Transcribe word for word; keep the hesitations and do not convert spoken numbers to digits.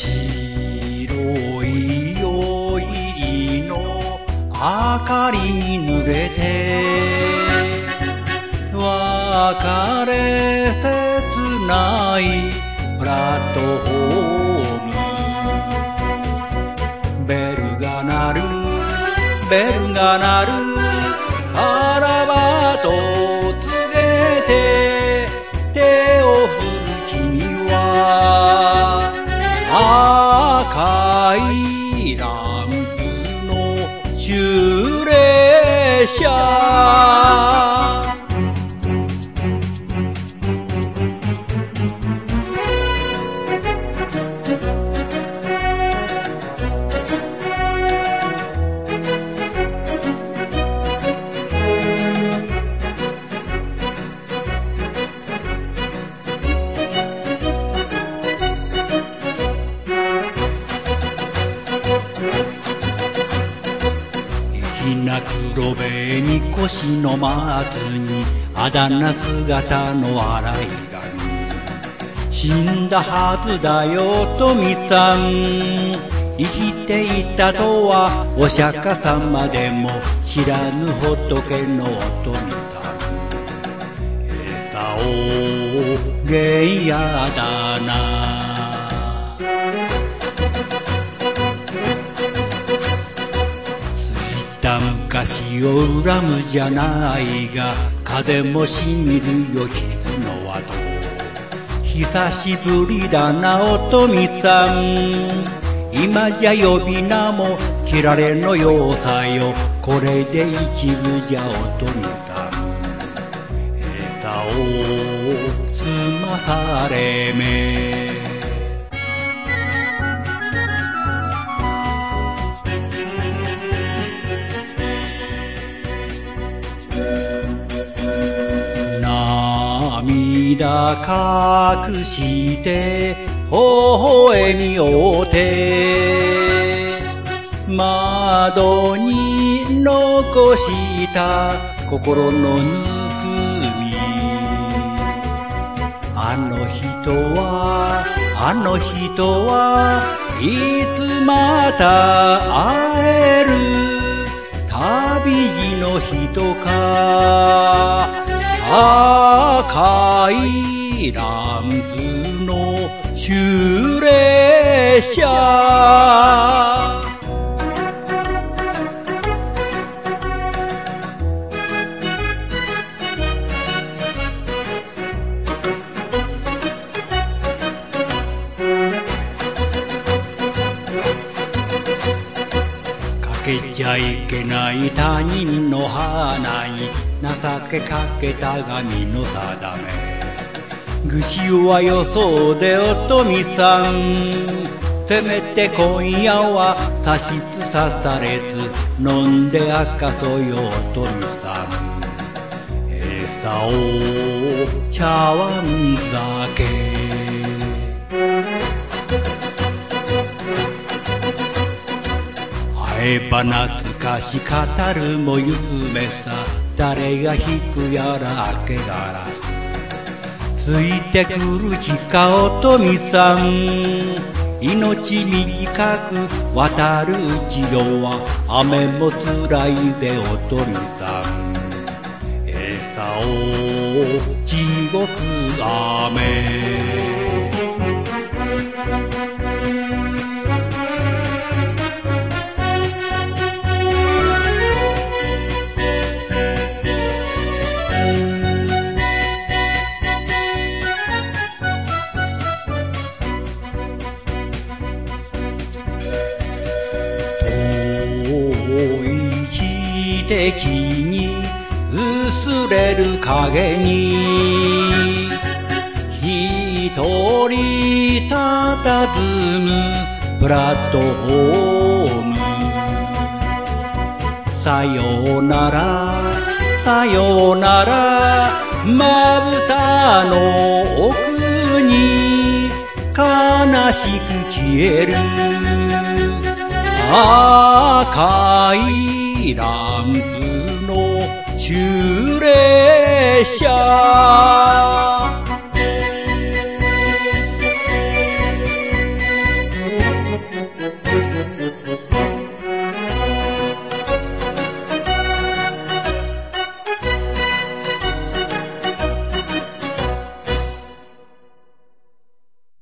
白い宵の明かりに濡れて別れ切ないプラットホーム、ベルが鳴るベルが鳴るタラバと告げて手を振る君は赤いランプの終列車。ひな黒べに腰の松にあだ名姿の洗い髪、死んだはずだよとみさん、生きていたとはお釈迦様でも知らぬ仏のおとみさん、餌をげやだな。昔を恨むじゃないが風もしみるよ傷の跡、久しぶりだなおとみさん、今じゃ呼び名も切られのようさよ、これで一部じゃおとみさん、枝をつまされめ涙隠して微笑みようて窓に残した心のぬくみ、あの人はあの人はいつまた会える旅路の人か、赤いランプの終列車。かけちゃいけない他人の花に情けかけた神の定め、愚痴はよそうでおとみさん、せめて今夜は差しつさされず飲んで明かそうよおとみさん、餌を茶碗酒会えば懐かし語るも夢さ、誰が引くやら明けガラスついてくる日かおとみさん、命短く渡る地上は雨もつらいでおとみさん、餌を地獄雨的に薄れる影に一人たたずむプラットホーム、さようならさようならまぶたの奥に悲しく消える赤いランプの終列車。